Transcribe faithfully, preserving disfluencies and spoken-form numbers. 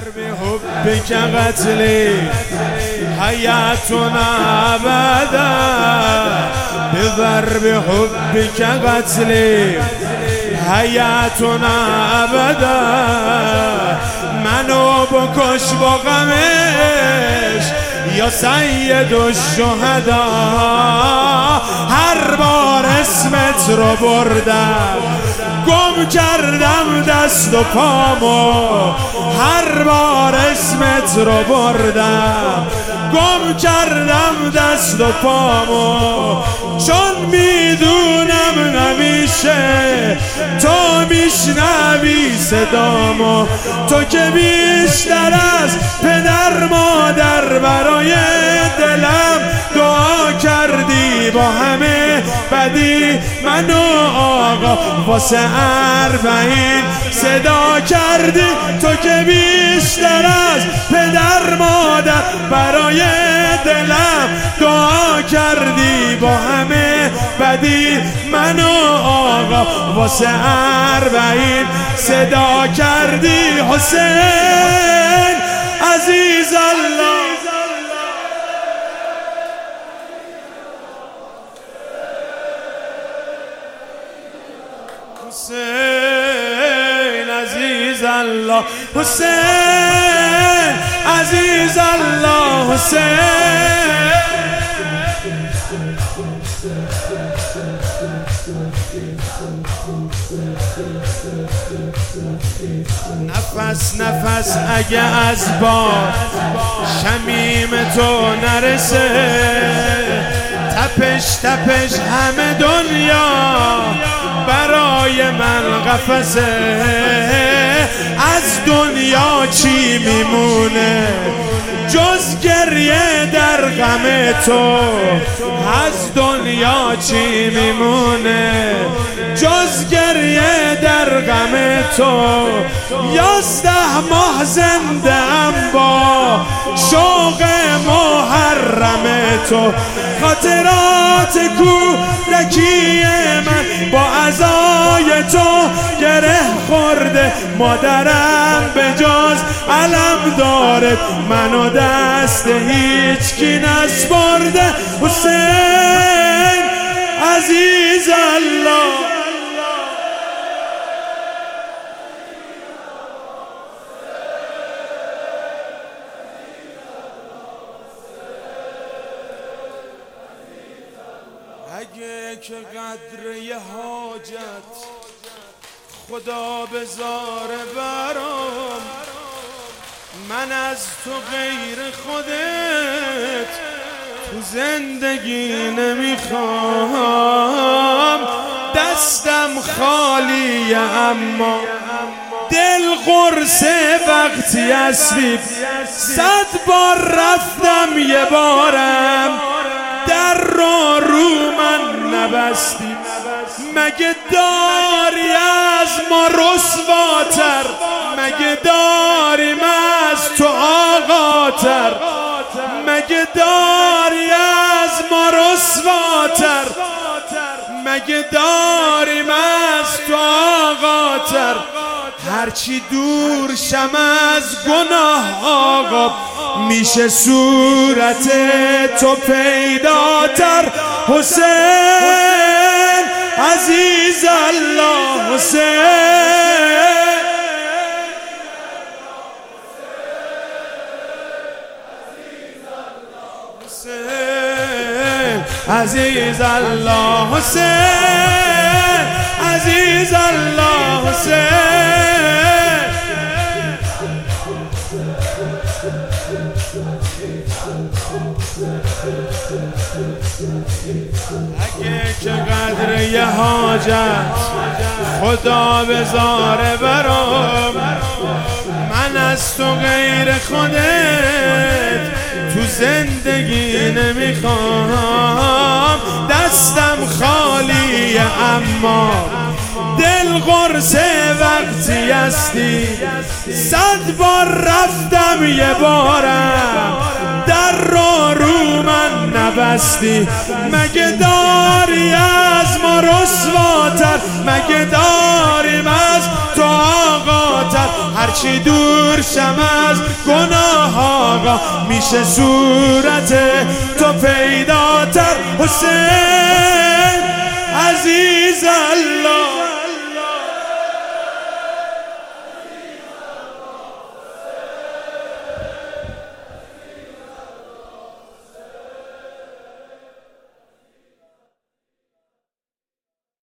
بحبك قتلي حياتنا أبدا بضرب حبك قتلي حياتنا أبدا منو بکش با غمش یا سید الشهدا هر بار اسمت رو بردم گم کردم دست و پامو هر بار اسمت رو بردم گم کردم دست و پامو چون میدونم همیشه تو میشنوی صدامو تو که بیشتر از پدر مادر برای دلم دعا کردی با همه بدی منو آقا واسه اربعین صدا کردی تو که بیشتر از پدر مادر برای دلم دعا کردی با همه بدی منو آقا واسه اربعین صدا کردی حسین عزیز الله حسین عزیز الله حسین عزیز الله حسین نفس نفس اگه از باد شمیم تو نرسه تپش تپش همه دنیا برای من قفسه از دنیا چی میمونه جز گریه در غم تو از دنیا چی میمونه جز گریه در غم تو یازده ماه زنده ام با شوق محرم تو خاطرات کودکی من با عزای تو گره خورده مادرم به جز علم داره منو دست هیچ کی نسپرده حسین عزیز الله اگه که قدر یه حاجت خدا بذاره برام من از تو غیر خودت تو زندگی نمیخوام دستم خالیه اما دل قرصه وقتی اسبی صد بار رفتم یه بارم در رو رو من نبستی مگه داری از ما رسواتر مگه داریم از تو آقاتر مگه داری از ما رسواتر مگه داریم از تو آقاتر هرچی دور شم از گناه آقا میشه صورت تو پیداتر حسین عزیز الله حسین حسین عزیز الله حسین عزیز الله حسین اگه که قدر یه حاجت خدا بذاره برام من از تو غیر خودت تو زندگی نمیخوام دستم خالیه اما دل قرصه وقتی هستی صد بار رفتم یه بارم در رو رو من نبستی مگه داری از ما رسواتر مگه داریم از تو آقاتر هر هرچی دور شم از گناه آقا میشه صورت تو پیداتر حسین عزیز الله.